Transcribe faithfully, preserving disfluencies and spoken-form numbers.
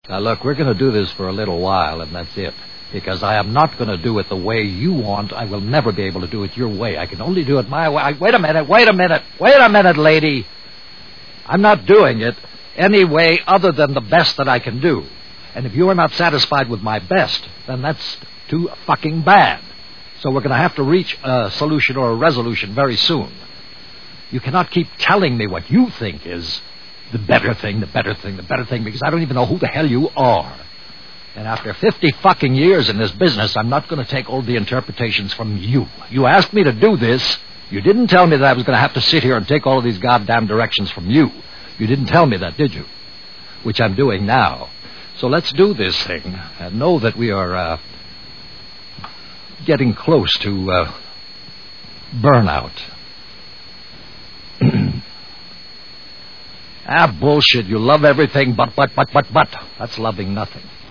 Now, look, we're going to do this for a little while, and that's it. Because I am not going to do it the way you want. I will never be able to do it your way. I can only do it my way. I, wait a minute, wait a minute, wait a minute, lady. I'm not doing it any way other than the best that I can do. And if you are not satisfied with my best, then that's too fucking bad. So we're going to have to reach a solution or a resolution very soon. You cannot keep telling me what you think is the better thing, the better thing, the better thing, because I don't even know who the hell you are. And after fifty fucking years in this business, I'm not going to take all the interpretations from you. You asked me to do this. You didn't tell me that I was going to have to sit here and take all of these goddamn directions from you. You didn't tell me that, did you? Which I'm doing now. So let's do this thing and know that we are uh, getting close to uh, burnout. Ah, bullshit. You love everything but, but, but, but, but. That's loving nothing.